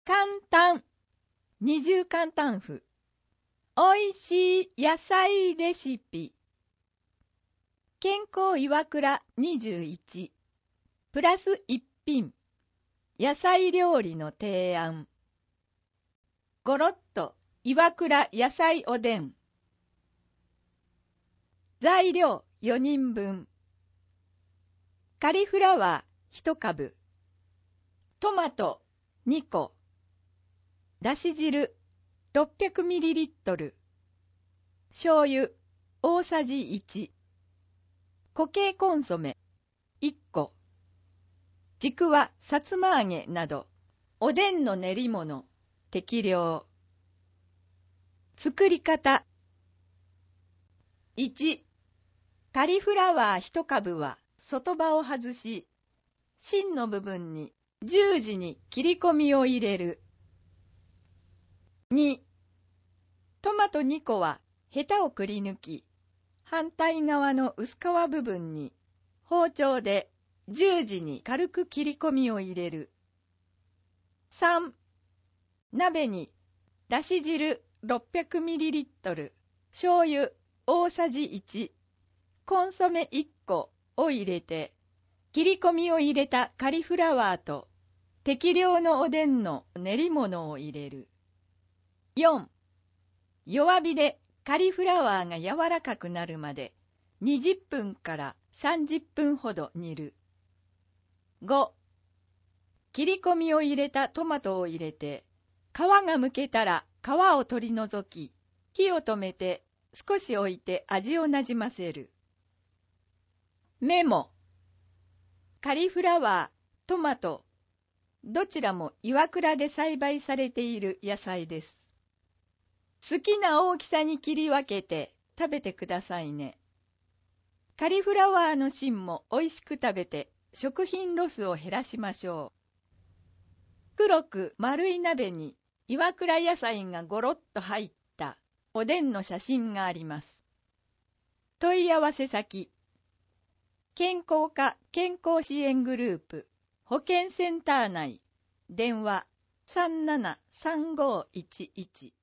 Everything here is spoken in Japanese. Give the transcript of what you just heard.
簡単二重簡単譜おいしい野菜レシピ健康岩倉21プラス一品野菜料理の提案ごろっと岩倉野菜おでん材料4人分カリフラワー1株トマト2個だし汁 600ml 醤油大さじ1固形コンソメ1個ちくわさつま揚げなどおでんの練り物適量作り方1カリフラワー1株は外葉を外し芯の部分に十字に切り込みを入れる2トマト2個はヘタをくり抜き反対側の薄皮部分に包丁で十字に軽く切り込みを入れる3鍋にだし汁 600ml 醤油大さじ1コンソメ1個を入れて切り込みを入れたカリフラワーと適量のおでんの練り物を入れる4弱火でカリフラワーが柔らかくなるまで20分から30分ほど煮る5切り込みを入れたトマトを入れて皮がむけたら皮を取り除き火を止めて少し置いて味をなじませるメモカリフラワー、トマトどちらも岩倉で栽培されている野菜です好きな大きさに切り分けて食べてくださいね。カリフラワーの芯もおいしく食べて食品ロスを減らしましょう。黒く丸い鍋に岩倉野菜がごろっと入ったおでんの写真があります。問い合わせ先健康課健康支援グループ保健センター内電話373511